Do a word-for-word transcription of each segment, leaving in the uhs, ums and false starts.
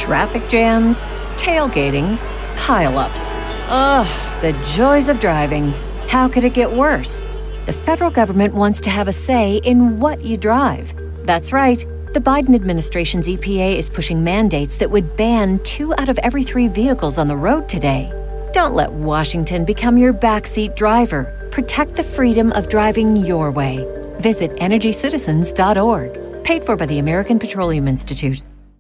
Traffic jams, tailgating, pile-ups. Ugh, the joys of driving. How could it get worse? The federal government wants to have a say in what you drive. That's right. The Biden administration's E P A is pushing mandates that would ban two out of every three vehicles on the road today. Don't let Washington become your backseat driver. Protect the freedom of driving your way. Visit energy citizens dot org. Paid for by the American Petroleum Institute.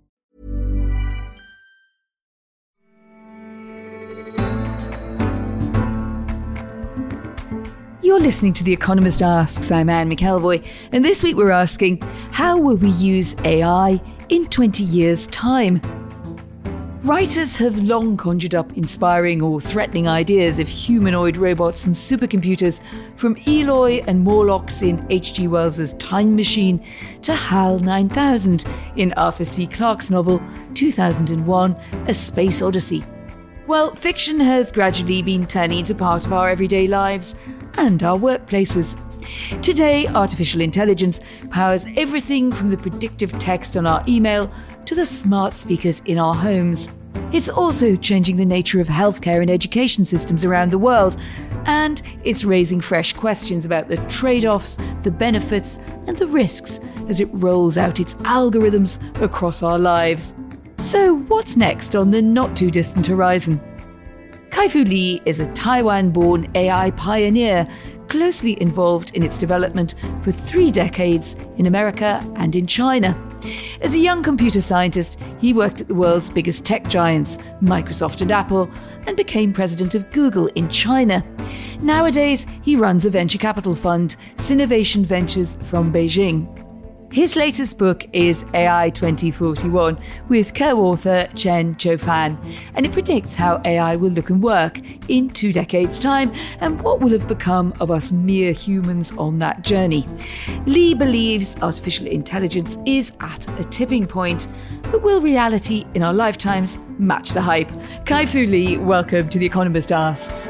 You're listening to The Economist Asks. I'm Anne McElvoy, and this week we're asking, how will we use A I in twenty years' time? Writers have long conjured up inspiring or threatening ideas of humanoid robots and supercomputers, from Eloy and Morlocks in H G Wells's Time Machine to HAL nine thousand in Arthur C. Clarke's novel two thousand one, A Space Odyssey. Well, fiction has gradually been turning into part of our everyday lives and our workplaces. Today, artificial intelligence powers everything from the predictive text on our email to the smart speakers in our homes. It's also changing the nature of healthcare and education systems around the world, and it's raising fresh questions about the trade-offs, the benefits, and the risks as it rolls out its algorithms across our lives. So what's next on the not-too-distant horizon? Kai-Fu Lee is a Taiwan-born A I pioneer, closely involved in its development for three decades in America and in China. As a young computer scientist, he worked at the world's biggest tech giants, Microsoft and Apple, and became president of Google in China. Nowadays, he runs a venture capital fund, Sinovation Ventures, from Beijing. His latest book is A I twenty forty-one, with co-author Chen Qiufan, and it predicts how A I will look and work in two decades' time and what will have become of us mere humans on that journey. Lee believes artificial intelligence is at a tipping point, but will reality in our lifetimes match the hype? Kai-Fu Lee, welcome to The Economist Asks.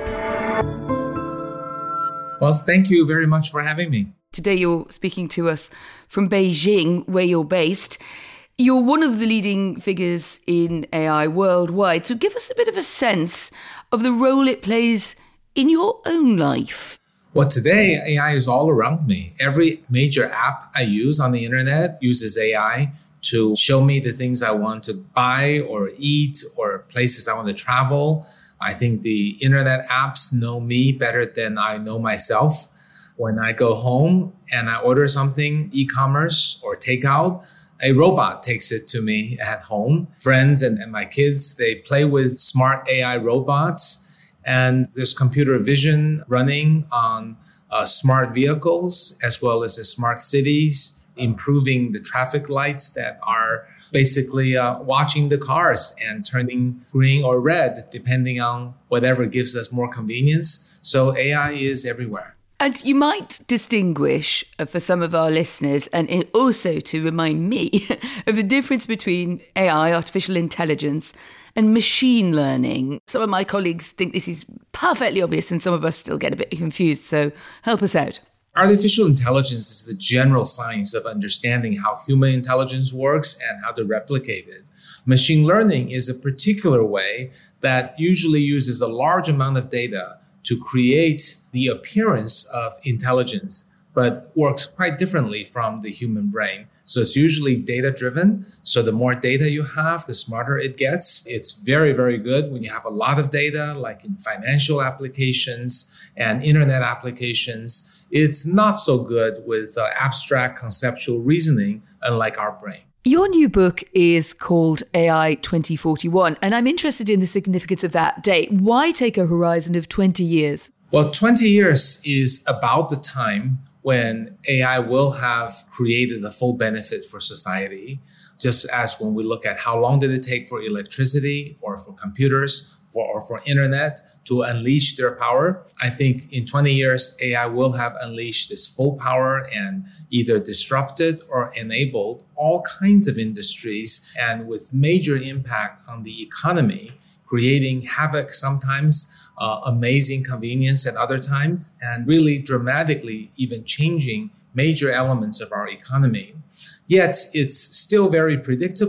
Well, thank you very much for having me. Today you're speaking to us from Beijing, where you're based. You're one of the leading figures in A I worldwide. So give us a bit of a sense of the role it plays in your own life. Well, today, A I is all around me. Every major app I use on the internet uses A I to show me the things I want to buy or eat or places I want to travel. I think the internet apps know me better than I know myself. When I go home and I order something, e-commerce or takeout, a robot takes it to me at home. Friends and, and my kids, they play with smart A I robots. And there's computer vision running on uh, smart vehicles as well as the smart cities, improving the traffic lights that are basically uh, watching the cars and turning green or red, depending on whatever gives us more convenience. So A I is everywhere. And you might distinguish uh, for some of our listeners, and it also to remind me of the difference between A I, artificial intelligence, and machine learning. Some of my colleagues think this is perfectly obvious, and some of us still get a bit confused. So help us out. Artificial intelligence is the general science of understanding how human intelligence works and how to replicate it. Machine learning is a particular way that usually uses a large amount of data to create the appearance of intelligence, but works quite differently from the human brain. So it's usually data-driven. So the more data you have, the smarter it gets. It's very, very good when you have a lot of data, like in financial applications and internet applications. It's not so good with uh, abstract conceptual reasoning, unlike our brain. Your new book is called A I twenty forty-one, and I'm interested in the significance of that date. Why take a horizon of twenty years? Well, twenty years is about the time when A I will have created the full benefit for society, just as when we look at how long did it take for electricity or for computers for, or for internet to unleash their power. I think in twenty years, A I will have unleashed its full power and either disrupted or enabled all kinds of industries, and with major impact on the economy, creating havoc sometimes, uh, amazing convenience at other times, and really dramatically even changing major elements of our economy. Yet it's still very predictable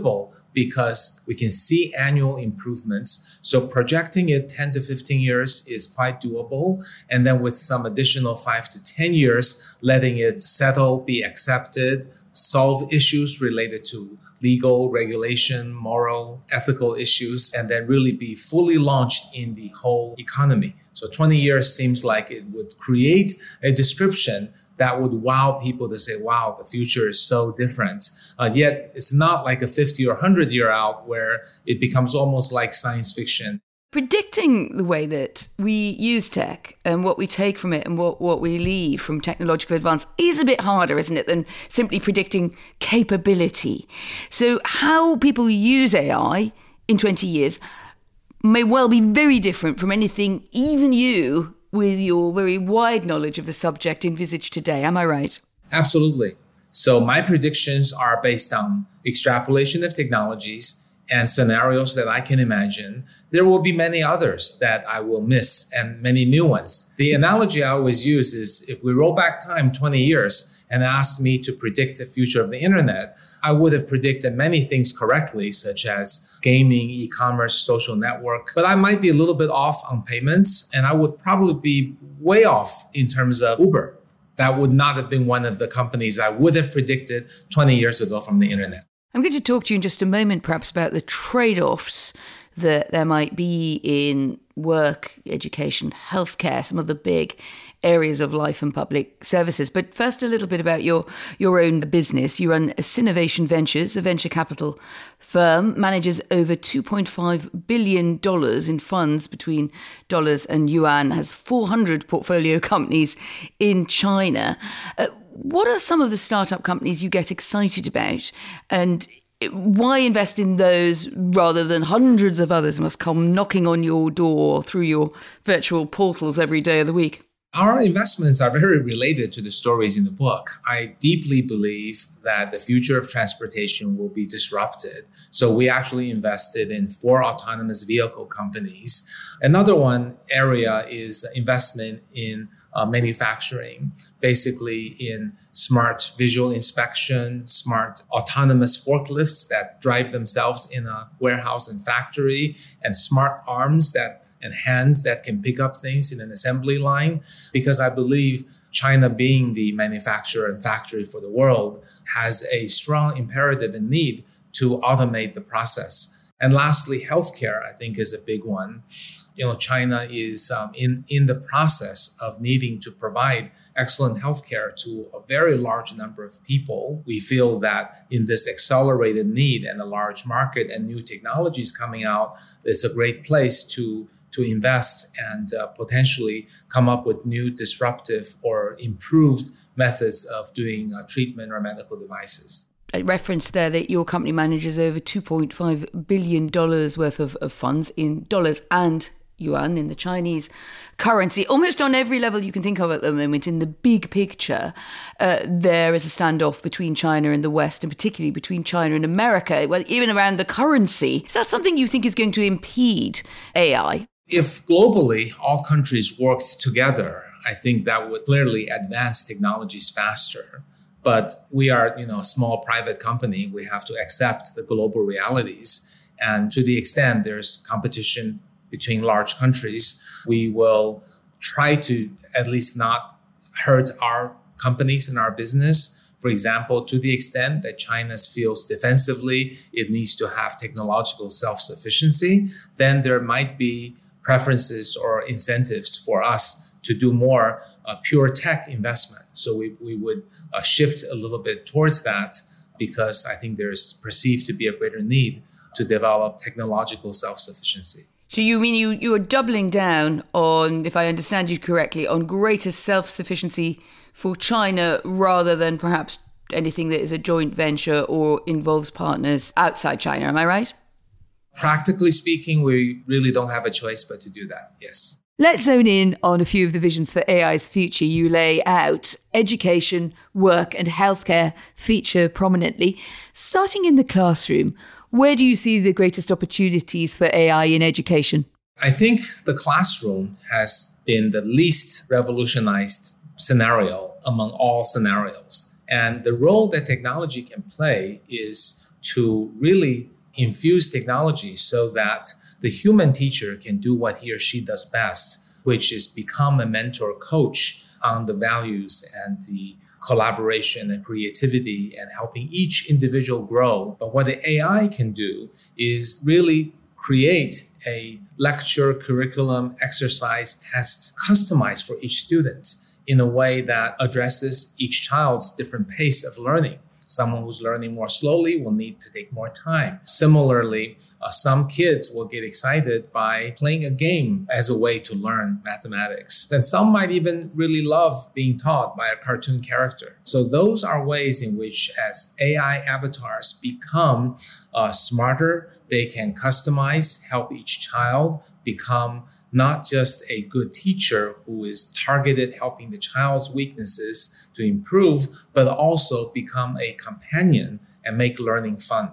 because we can see annual improvements. So projecting it ten to fifteen years is quite doable. And then with some additional five to ten years, letting it settle, be accepted, solve issues related to legal, regulation, moral, ethical issues, and then really be fully launched in the whole economy. So twenty years seems like it would create a description that would wow people to say, wow, the future is so different. Uh, yet it's not like a fifty or one hundred year out where it becomes almost like science fiction. Predicting the way that we use tech and what we take from it and what, what we leave from technological advance is a bit harder, isn't it, than simply predicting capability. So how people use A I in twenty years may well be very different from anything even you, with your very wide knowledge of the subject, envisage today. Am I right? Absolutely. So my predictions are based on extrapolation of technologies and scenarios that I can imagine. There will be many others that I will miss and many new ones. The analogy I always use is if we roll back time twenty years and asked me to predict the future of the internet, I would have predicted many things correctly, such as gaming, e-commerce, social network. But I might be a little bit off on payments, and I would probably be way off in terms of Uber. That would not have been one of the companies I would have predicted twenty years ago from the internet. I'm going to talk to you in just a moment, perhaps, about the trade-offs that there might be in work, education, healthcare, some of the big areas of life and public services. But first, a little bit about your, your own business. You run Sinovation Ventures, a venture capital firm, manages over two point five billion dollars in funds between dollars and yuan, has four hundred portfolio companies in China. Uh, what are some of the startup companies you get excited about? And why invest in those rather than hundreds of others must come knocking on your door through your virtual portals every day of the week? Our investments are very related to the stories in the book. I deeply believe that the future of transportation will be disrupted. So we actually invested in four autonomous vehicle companies. Another one area is investment in uh, manufacturing, basically in smart visual inspection, smart autonomous forklifts that drive themselves in a warehouse and factory, and smart arms that and hands that can pick up things in an assembly line, because I believe China, being the manufacturer and factory for the world, has a strong imperative and need to automate the process. And lastly, healthcare, I think, is a big one. You know, China is um, in, in the process of needing to provide excellent healthcare to a very large number of people. We feel that in this accelerated need and a large market and new technologies coming out, it's a great place to to invest and uh, potentially come up with new disruptive or improved methods of doing uh, treatment or medical devices. I referenced there that your company manages over two point five billion dollars worth of, of funds in dollars and yuan, in the Chinese currency. Almost on every level you can think of at the moment, in the big picture, uh, there is a standoff between China and the West, and particularly between China and America, well, even around the currency. Is that something you think is going to impede A I? If globally all countries worked together, I think that would clearly advance technologies faster. But we are, you know, a small private company. We have to accept the global realities. And to the extent there's competition between large countries, we will try to at least not hurt our companies and our business. For example, to the extent that China feels defensively it needs to have technological self-sufficiency, then there might be preferences or incentives for us to do more uh, pure tech investment. So we, we would uh, shift a little bit towards that, because I think there's perceived to be a greater need to develop technological self-sufficiency. So you mean you, you are doubling down on, if I understand you correctly, on greater self-sufficiency for China rather than perhaps anything that is a joint venture or involves partners outside China. Am I right? Practically speaking, we really don't have a choice but to do that, yes. Let's zone in on a few of the visions for A I's future. You lay out education, work and healthcare feature prominently. Starting in the classroom, where do you see the greatest opportunities for A I in education? I think the classroom has been the least revolutionized scenario among all scenarios. And the role that technology can play is to really infuse technology so that the human teacher can do what he or she does best, which is become a mentor coach on the values and the collaboration and creativity and helping each individual grow. But what the A I can do is really create a lecture, curriculum, exercise, test customized for each student in a way that addresses each child's different pace of learning. Someone who's learning more slowly will need to take more time. Similarly, uh, some kids will get excited by playing a game as a way to learn mathematics. And some might even really love being taught by a cartoon character. So those are ways in which, as A I avatars become uh, smarter, they can customize, help each child become not just a good teacher who is targeted helping the child's weaknesses to improve, but also become a companion and make learning fun.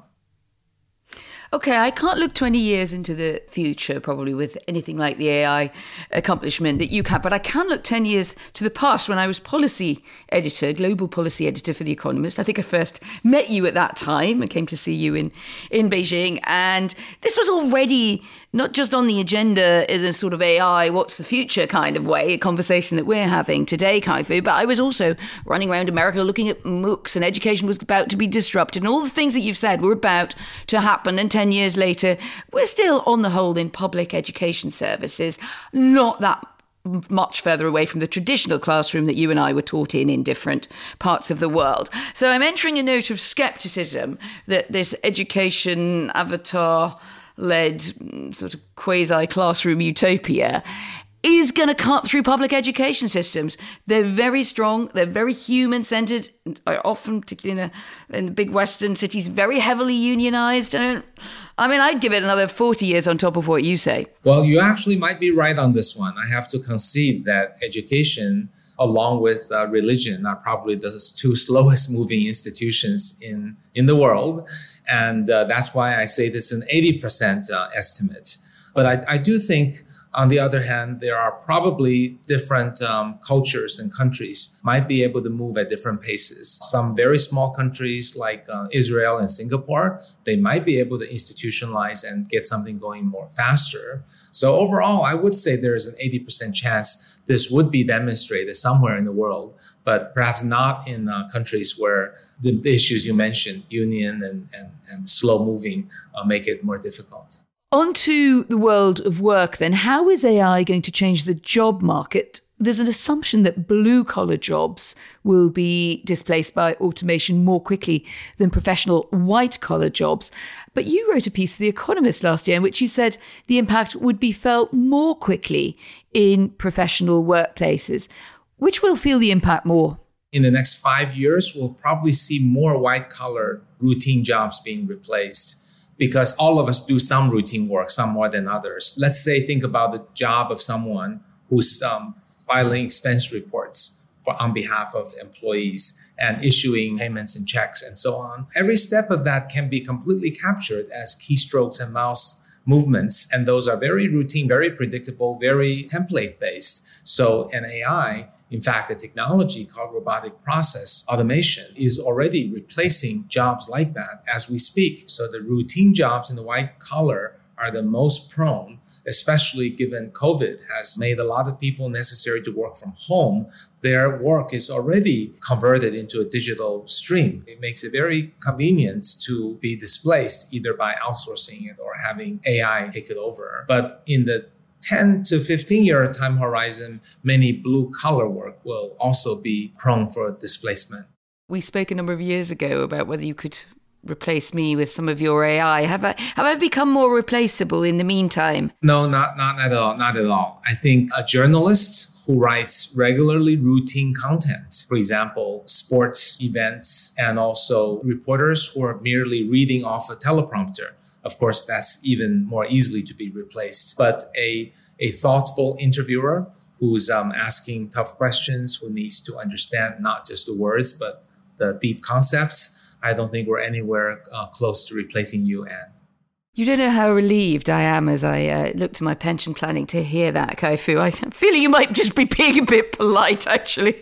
Okay, I can't look twenty years into the future probably with anything like the A I accomplishment that you can, but I can look ten years to the past when I was policy editor, global policy editor for The Economist. I think I first met you at that time and came to see you in, in Beijing. And this was already not just on the agenda in a sort of A I, what's the future kind of way, a conversation that we're having today, Kai-Fu, but I was also running around America looking at MOOCs, and education was about to be disrupted, and all the things that you've said were about to happen. And ten years later, we're still on the whole in public education services, not that much further away from the traditional classroom that you and I were taught in in different parts of the world. So I'm entering a note of skepticism that this education avatar led sort of quasi-classroom utopia is going to cut through public education systems. They're very strong. They're very human-centered. Often, particularly in, a, in the big Western cities, very heavily unionized. I, I mean, I'd give it another forty years on top of what you say. Well, you actually might be right on this one. I have to concede that education, along with uh, religion, are probably the two slowest moving institutions in, in the world. And uh, that's why I say this is an eighty percent uh, estimate. But I, I do think, on the other hand, there are probably different um, cultures and countries might be able to move at different paces. Some very small countries like uh, Israel and Singapore, they might be able to institutionalize and get something going more faster. So overall, I would say there is an eighty percent chance this would be demonstrated somewhere in the world, but perhaps not in uh, countries where the, the issues you mentioned, union and, and, and slow moving, uh, make it more difficult. Onto the world of work then. How is A I going to change the job market? There's an assumption that blue-collar jobs will be displaced by automation more quickly than professional white-collar jobs. But you wrote a piece for The Economist last year in which you said the impact would be felt more quickly in professional workplaces. Which will feel the impact more? In the next five years, we'll probably see more white-collar routine jobs being replaced, because all of us do some routine work, some more than others. Let's say, think about the job of someone who's um, filing expense reports for, on behalf of employees and issuing payments and checks and so on. Every step of that can be completely captured as keystrokes and mouse movements. And those are very routine, very predictable, very template-based. So an A I, in fact, a technology called robotic process automation, is already replacing jobs like that as we speak. So the routine jobs in the white collar are the most prone, especially given COVID has made a lot of people necessary to work from home. Their work is already converted into a digital stream. It makes it very convenient to be displaced either by outsourcing it or having A I take it over. But in the ten to fifteen year time horizon, many blue collar work will also be prone for displacement. We spoke a number of years ago about whether you could replace me with some of your A I. Have I have I become more replaceable in the meantime? No, not not at all. Not at all. I think a journalist who writes regularly routine content, for example, sports events, and also reporters who are merely reading off a teleprompter. Of course, that's even more easily to be replaced. But a, a thoughtful interviewer who's um, asking tough questions, who needs to understand not just the words, but the deep concepts, I don't think we're anywhere uh, close to replacing you, Anne. You don't know how relieved I am as I uh, look to my pension planning to hear that, Kai-Fu. I'm feeling you might just be being a bit polite, actually.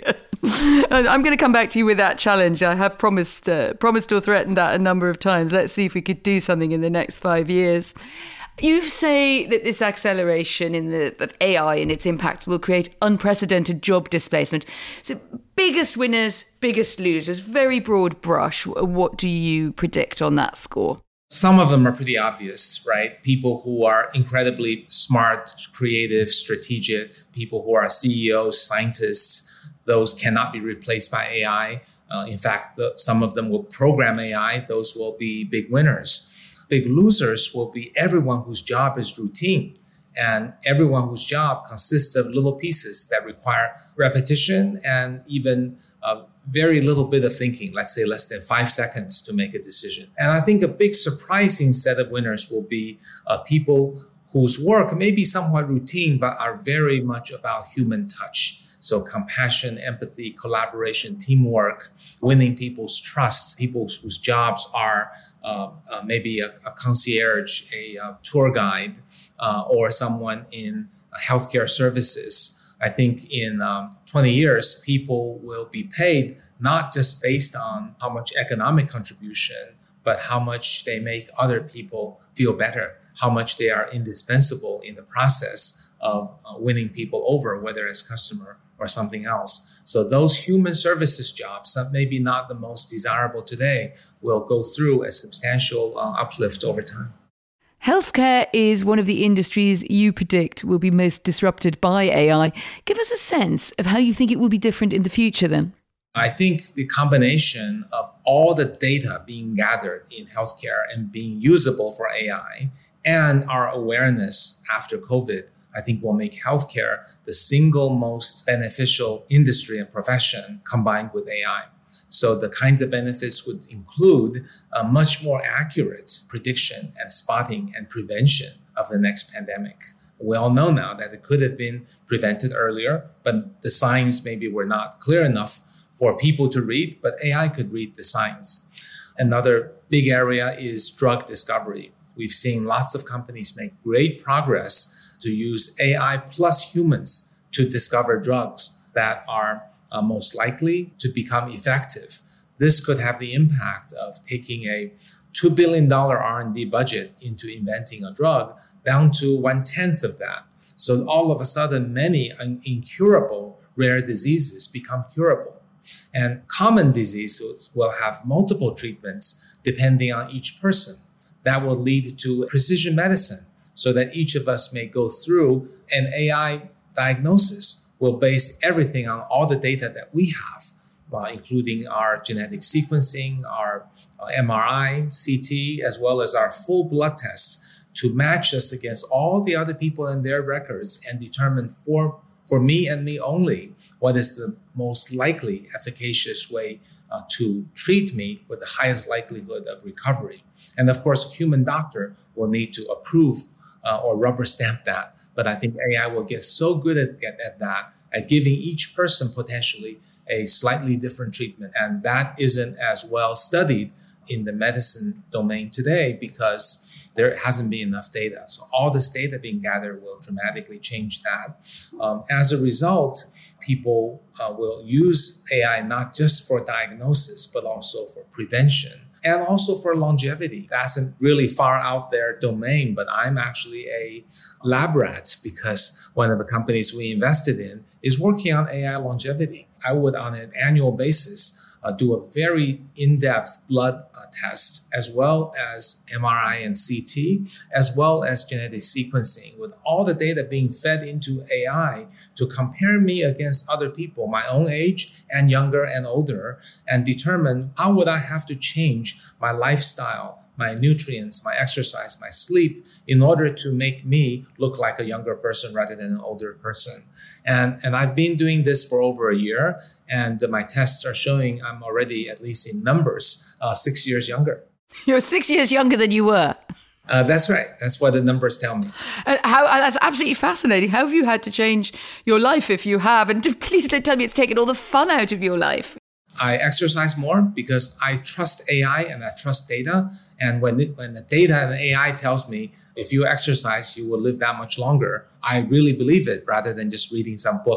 I'm going to come back to you with that challenge. I have promised, uh, promised or threatened that a number of times. Let's see if we could do something in the next five years. You say that this acceleration in the of A I and its impacts will create unprecedented job displacement. So biggest winners, biggest losers, very broad brush. What do you predict on that score? Some of them are pretty obvious, right? People who are incredibly smart, creative, strategic, people who are C E Os, scientists, those cannot be replaced by A I. Uh, in fact, the, some of them will program A I. Those will be big winners. Big losers will be everyone whose job is routine and everyone whose job consists of little pieces that require repetition and even a very little bit of thinking, let's say less than five seconds to make a decision. And I think a big surprising set of winners will be uh, people whose work may be somewhat routine, but are very much about human touch. So compassion, empathy, collaboration, teamwork, winning people's trust, people whose jobs are uh, uh, maybe a, a concierge, a, a tour guide, uh, or someone in healthcare services. I think in um, twenty years, people will be paid not just based on how much economic contribution, but how much they make other people feel better, how much they are indispensable in the process of uh, winning people over, whether as customer or something else. So those human services jobs that maybe not the most desirable today will go through a substantial uh, uplift over time. Healthcare is one of the industries you predict will be most disrupted by A I. Give us a sense of how you think it will be different in the future then. I think the combination of all the data being gathered in healthcare and being usable for A I and our awareness after COVID, I think will make healthcare the single most beneficial industry and profession combined with A I. So the kinds of benefits would include a much more accurate prediction and spotting and prevention of the next pandemic. We all know now that it could have been prevented earlier, but the signs maybe were not clear enough for people to read, but A I could read the signs. Another big area is drug discovery. We've seen lots of companies make great progress to use A I plus humans to discover drugs that are uh, most likely to become effective. This could have the impact of taking a two billion dollars R and D budget into inventing a drug down to one-tenth of that. So all of a sudden, many incurable rare diseases become curable. And common diseases will have multiple treatments depending on each person. That will lead to precision medicine so that each of us may go through an A I diagnosis. Will base everything on all the data that we have, uh, including our genetic sequencing, our uh, M R I, C T, as well as our full blood tests to match us against all the other people and their records and determine for, for me and me only what is the most likely efficacious way uh, to treat me with the highest likelihood of recovery. And of course, a human doctor will need to approve uh, or rubber stamp that. But I think A I will get so good at, at, at that, at giving each person potentially a slightly different treatment. And that isn't as well studied in the medicine domain today because there hasn't been enough data. So all this data being gathered will dramatically change that. Um, as a result, people uh, will use A I not just for diagnosis, but also for prevention. And also for longevity. That's a really far out there domain, but I'm actually a lab rat because one of the companies we invested in is working on A I longevity. I would, on an annual basis, uh, do a very in-depth blood uh, test, as well as M R I and C T, as well as genetic sequencing, with all the data being fed into A I to compare me against other people, my own age and younger and older, and determine how would I have to change my lifestyle, my nutrients, my exercise, my sleep, in order to make me look like a younger person rather than an older person. And, and I've been doing this for over a year, and my tests are showing I'm already, at least in numbers, uh, six years younger. You're six years younger than you were. Uh, that's right. That's what the numbers tell me. Uh, how, uh, that's absolutely fascinating. How have you had to change your life if you have? And please don't tell me it's taken all the fun out of your life. I exercise more because I trust A I and I trust data. And when it, when the data and A I tells me if you exercise, you will live that much longer, I really believe it rather than just reading some book.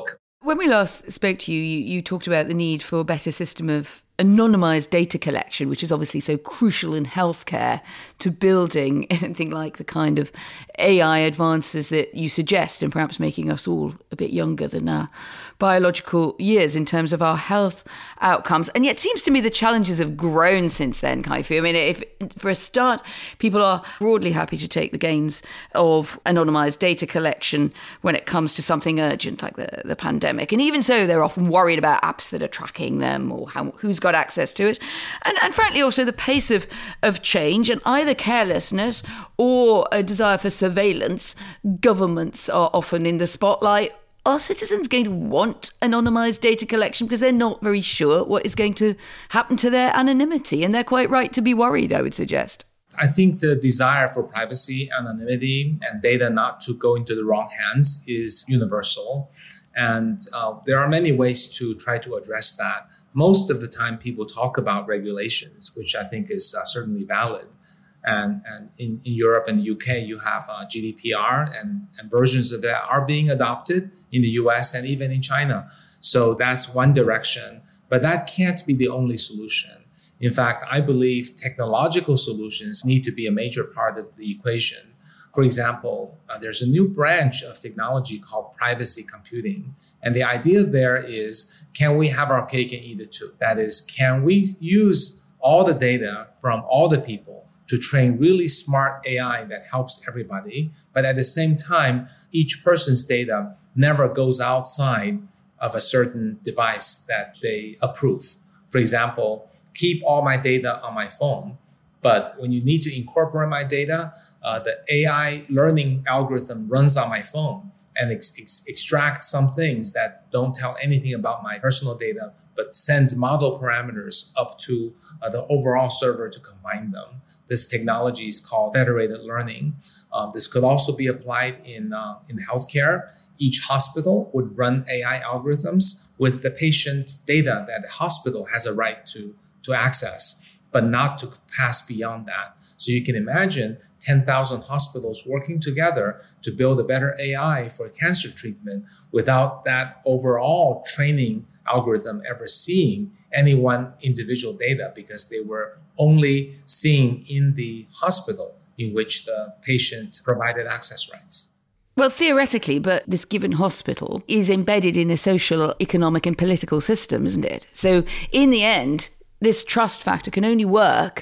When we last spoke to you, you, you talked about the need for a better system of anonymised data collection, which is obviously so crucial in healthcare, to building anything like the kind of A I advances that you suggest, and perhaps making us all a bit younger than our biological years in terms of our health outcomes. And yet it seems to me the challenges have grown since then, Kai-Fu. I mean, if for a start, people are broadly happy to take the gains of anonymised data collection when it comes to something urgent like the, the pandemic. And even so, they're often worried about apps that are tracking them or how, who's got access to it. And, and frankly, also the pace of, of change and either carelessness or a desire for surveillance. Governments are often in the spotlight. Are citizens going to want anonymised data collection because they're not very sure what is going to happen to their anonymity? And they're quite right to be worried, I would suggest. I think the desire for privacy, anonymity, and data not to go into the wrong hands is universal. And uh, there are many ways to try to address that. Most of the time, people talk about regulations, which I think is uh, certainly valid. And, and in, in Europe and the U K, you have uh, G D P R and, and versions of that are being adopted in the U S and even in China. So that's one direction, but that can't be the only solution. In fact, I believe technological solutions need to be a major part of the equation. For example, uh, there's a new branch of technology called privacy computing. And the idea there is, can we have our cake and eat it too? That is, can we use all the data from all the people to train really smart A I that helps everybody, but at the same time, each person's data never goes outside of a certain device that they approve. For example, keep all my data on my phone, but when you need to incorporate my data, uh, the A I learning algorithm runs on my phone and ex- ex- extracts some things that don't tell anything about my personal data, but sends model parameters up to uh, the overall server to combine them. This technology is called federated learning. Uh, this could also be applied in uh, in healthcare. Each hospital would run A I algorithms with the patient's data that the hospital has a right to, to access, but not to pass beyond that. So you can imagine ten thousand hospitals working together to build a better A I for cancer treatment without that overall training algorithm ever seeing any one individual data, because they were only seeing in the hospital in which the patient provided access rights. Well, theoretically, but this given hospital is embedded in a social, economic and political system, isn't it? So in the end, this trust factor can only work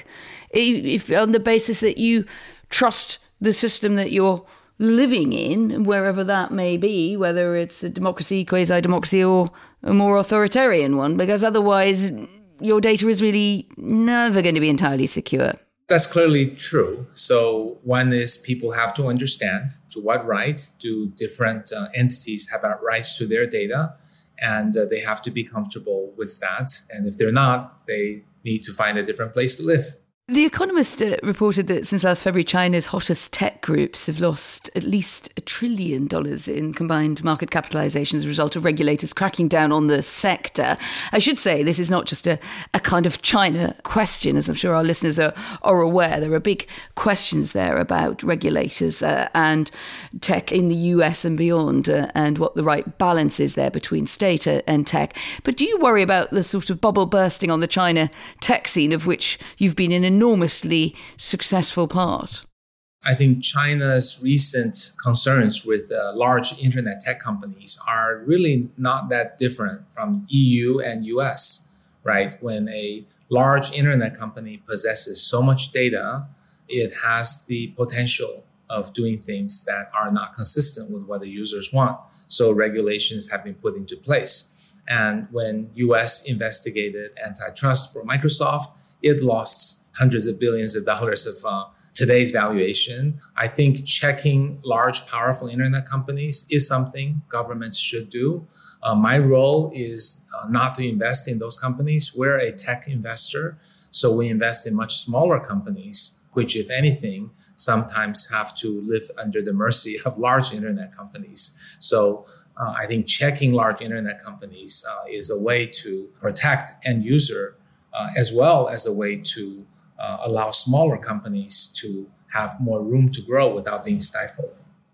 if, if on the basis that you trust the system that you're living in, wherever that may be, whether it's a democracy, quasi-democracy, or a more authoritarian one, because otherwise your data is really never going to be entirely secure. That's clearly true. So one is people have to understand to what right do different uh, entities have rights to their data, and uh, they have to be comfortable with that. And if they're not, they need to find a different place to live. The Economist uh, reported that since last February, China's hottest tech groups have lost at least a trillion dollars in combined market capitalization as a result of regulators cracking down on the sector. I should say this is not just a, a kind of China question, as I'm sure our listeners are, are aware. There are big questions there about regulators uh, and tech in the U S and beyond, uh, and what the right balance is there between state and tech. But do you worry about the sort of bubble bursting on the China tech scene, of which you've been in enormously successful part? I think China's recent concerns with uh, large internet tech companies are really not that different from E U and U S, right? When a large internet company possesses so much data, it has the potential of doing things that are not consistent with what the users want. So regulations have been put into place. And when U S investigated antitrust for Microsoft, it lost hundreds of billions of dollars of uh, today's valuation. I think checking large, powerful internet companies is something governments should do. Uh, my role is uh, not to invest in those companies. We're a tech investor, so we invest in much smaller companies, which, if anything, sometimes have to live under the mercy of large internet companies. So uh, I think checking large internet companies uh, is a way to protect end user, uh, as well as a way to Uh, allow smaller companies to have more room to grow without being stifled.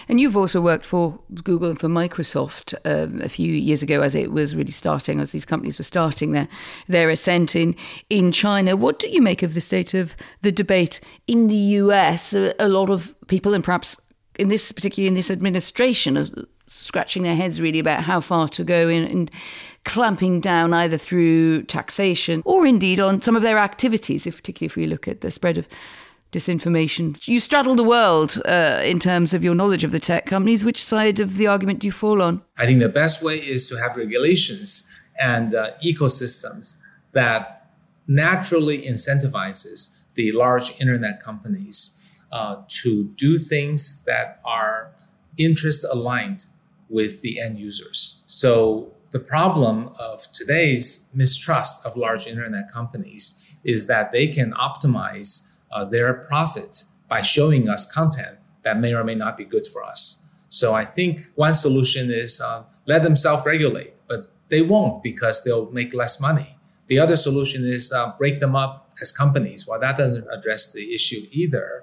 And you've also worked for Google and for Microsoft um, a few years ago as it was really starting, as these companies were starting their, their ascent in, in China. What do you make of the state of the debate in the U S? A, a lot of people, and perhaps in this, particularly in this administration, are scratching their heads really about how far to go in, in clamping down either through taxation or indeed on some of their activities, if particularly if we look at the spread of disinformation. You straddle the world uh, in terms of your knowledge of the tech companies. Which side of the argument do you fall on? I think the best way is to have regulations and uh, ecosystems that naturally incentivizes the large internet companies uh, to do things that are interest aligned with the end users. So the problem of today's mistrust of large internet companies is that they can optimize uh, their profit by showing us content that may or may not be good for us. So I think one solution is uh, let them self-regulate, but they won't because they'll make less money. The other solution is uh, break them up as companies. Well, that doesn't address the issue either.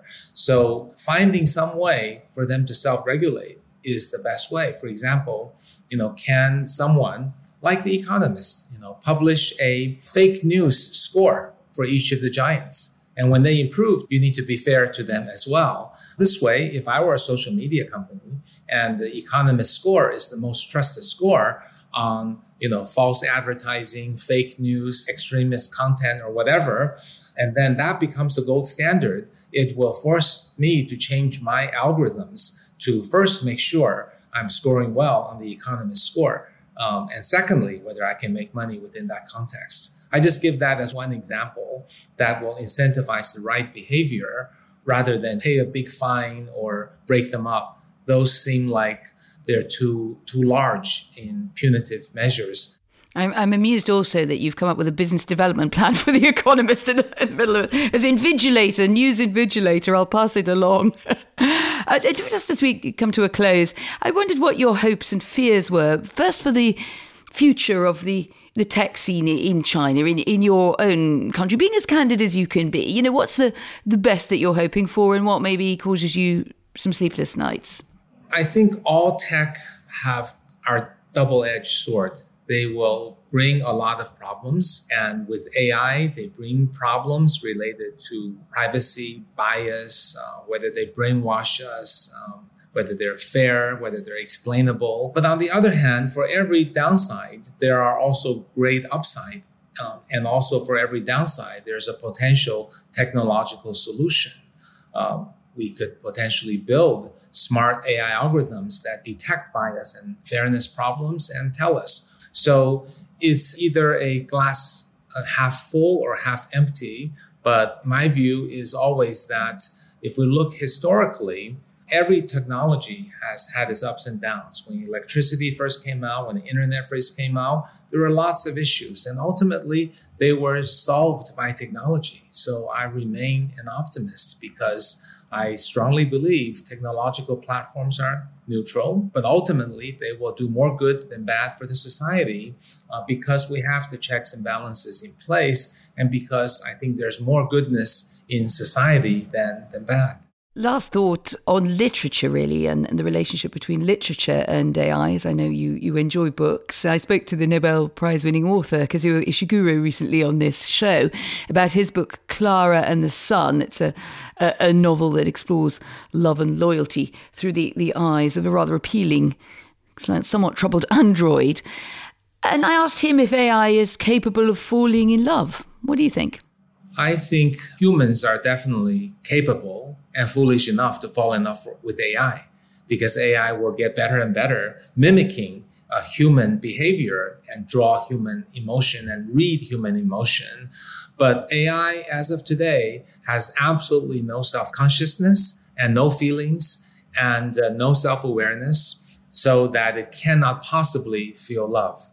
So finding some way for them to self-regulate is the best way. For example, you know, can someone like The Economist, you know, publish a fake news score for each of the giants? And when they improve, you need to be fair to them as well. This way, if I were a social media company and The Economist score is the most trusted score on, you know, false advertising, fake news, extremist content, or whatever, and then that becomes the gold standard, it will force me to change my algorithms to first make sure I'm scoring well on The Economist score. Um, and secondly, whether I can make money within that context. I just give that as one example that will incentivize the right behavior rather than pay a big fine or break them up. Those seem like they're too too large in punitive measures. I'm, I'm amused also that you've come up with a business development plan for The Economist in the, in the middle of it. As invigilator, news invigilator, I'll pass it along. uh, just as we come to a close, I wondered what your hopes and fears were. First, for the future of the the tech scene in China, in, in your own country, being as candid as you can be. You know, what's the, the best that you're hoping for and what maybe causes you some sleepless nights? I think all tech have our double-edged sword. They will bring a lot of problems. And with A I, they bring problems related to privacy, bias, uh, whether they brainwash us, um, whether they're fair, whether they're explainable. But on the other hand, for every downside, there are also great upside. Um, and also for every downside, there's a potential technological solution. Um, we could potentially build smart A I algorithms that detect bias and fairness problems and tell us. So it's either a glass uh, half full or half empty. But my view is always that if we look historically, every technology has had its ups and downs. When electricity first came out, when the internet first came out, there were lots of issues. And ultimately, they were solved by technology. So I remain an optimist because I strongly believe technological platforms are neutral, but ultimately they will do more good than bad for the society uh, because we have the checks and balances in place and because I think there's more goodness in society than, than bad. Last thought on literature, really, and, and the relationship between literature and A I, as I know you, you enjoy books. I spoke to the Nobel Prize-winning author, Kazuo Ishiguro, recently on this show about his book, Clara and the Sun. It's a, a, a novel that explores love and loyalty through the, the eyes of a rather appealing, somewhat troubled android. And I asked him if A I is capable of falling in love. What do you think? I think humans are definitely capable and foolish enough to fall in love with A I because A I will get better and better mimicking uh, human behavior and draw human emotion and read human emotion. But A I, as of today, has absolutely no self-consciousness and no feelings and uh, no self-awareness so that it cannot possibly feel love.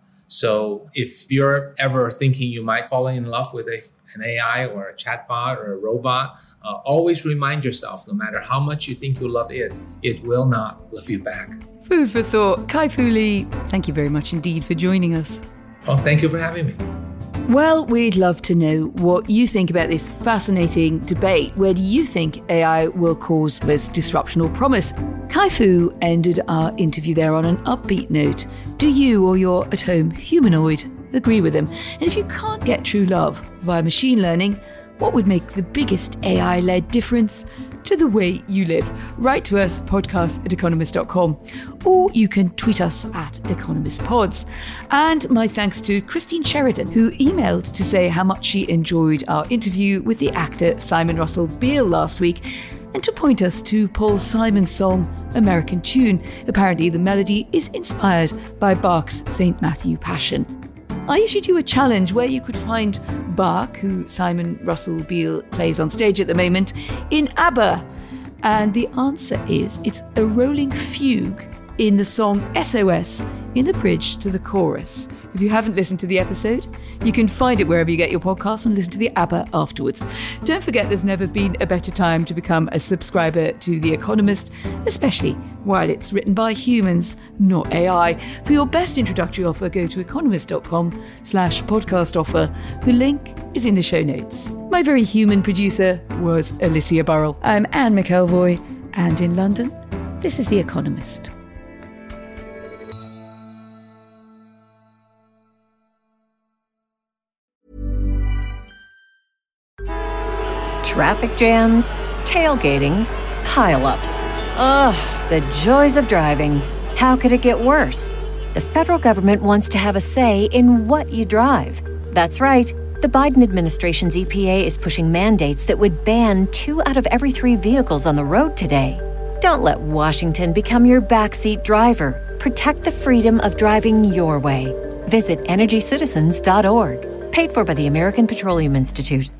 So if you're ever thinking you might fall in love with a an A I or a chatbot or a robot, uh, always remind yourself, no matter how much you think you love it, it will not love you back. Food for thought. Kai-Fu Lee, thank you very much indeed for joining us. Oh, thank you for having me. Well, we'd love to know what you think about this fascinating debate. Where do you think A I will cause most disruption or promise? Kai-Fu ended our interview there on an upbeat note. Do you or your at-home humanoid agree with him? And if you can't get true love via machine learning, what would make the biggest A I-led difference to the way you live? Write to us, podcast at economist dot com, or you can tweet us at economistpods. And my thanks to Christine Sheridan, who emailed to say how much she enjoyed our interview with the actor Simon Russell Beale last week, and to point us to Paul Simon's song American Tune. Apparently the melody is inspired by Bach's Saint Matthew Passion. I issued you a challenge where you could find Bach, who Simon Russell Beale plays on stage at the moment, in ABBA. And the answer is it's a rolling fugue in the song S O S in the bridge to the chorus. If you haven't listened to the episode, you can find it wherever you get your podcasts and listen to the ABBA afterwards. Don't forget there's never been a better time to become a subscriber to The Economist, especially while it's written by humans, not A I. For your best introductory offer, go to economist.com slash podcast offer. The link is in the show notes. My very human producer was Alicia Burrell. I'm Anne McElvoy, and in London, this is The Economist. Traffic jams, tailgating, pile-ups. Ugh, the joys of driving. How could it get worse? The federal government wants to have a say in what you drive. That's right. The Biden administration's E P A is pushing mandates that would ban two out of every three vehicles on the road today. Don't let Washington become your backseat driver. Protect the freedom of driving your way. Visit energy citizens dot org. Paid for by the American Petroleum Institute.